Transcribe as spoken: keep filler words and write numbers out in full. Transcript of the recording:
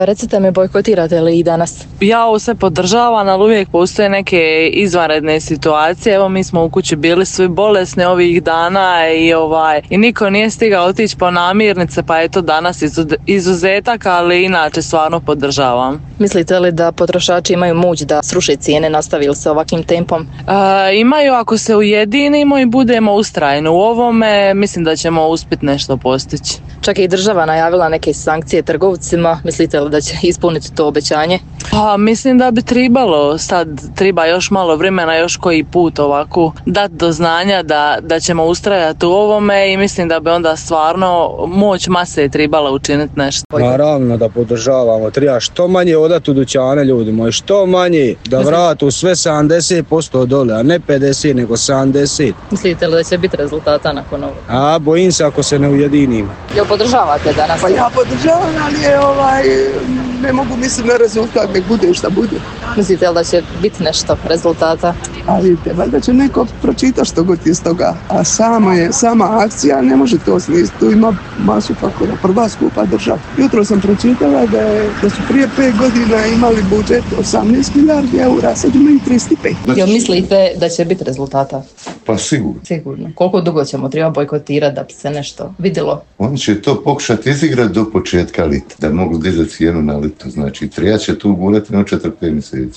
Recite mi, bojkotirate li i danas? Ja ovo sve podržavam, ali uvijek postoje neke izvanredne situacije. Evo, mi smo u kući bili svi bolesni ovih dana i ovaj i niko nije stigao otići po namirnice, pa je to danas izuzetak, ali inače stvarno podržavam. Mislite li da potrošači imaju moć da sruše cijene, nastavi li se ovakvim tempom? E, imaju ako se ujedinimo i budemo ustrajni u ovome, mislim da ćemo uspjeti nešto postići. Čak je i država najavila neke sankcije trgovcima. Mislite li da će ispuniti to obećanje? Pa mislim da bi trebalo, sad treba još malo vremena, još koji put ovako dati do znanja da, da ćemo ustrajati u ovome i mislim da bi onda stvarno moć mase trebala učiniti nešto. Naravno da podržavamo, treba što manje odati u dućane ljudi moji, što manje da vratu sve sedamdeset posto dole, a ne pedeset nego sedamdeset. Mislite li da će biti rezultata nakon ovog? A bojim se ako se ne ujedinimo. Jel podržavate danas? Pa ja podržavam, ali je ovaj, ne mogu misliti na rezultat, nek bude šta bude. Mislite li da će biti nešto rezultata? A vidite, valjda će neko pročitati što god iz toga, a sama je, sama akcija ne može to smisliti, tu ima masu faktora, prva skupa država. Jutro sam pročitala da, je, da su prije pet godina imali budžet osamnaest milijardi eura, sad imaju trideset pet. Jel mislite da će biti rezultata? Pa sigurno. Sigurno. Koliko dugo ćemo treba bojkotirati da bi se nešto vidjelo? Oni će to pokušati izigrati do početka lita, da mogu dizati cijenu na litu. Znači, treba će tu gurati na četiri pet mjeseci.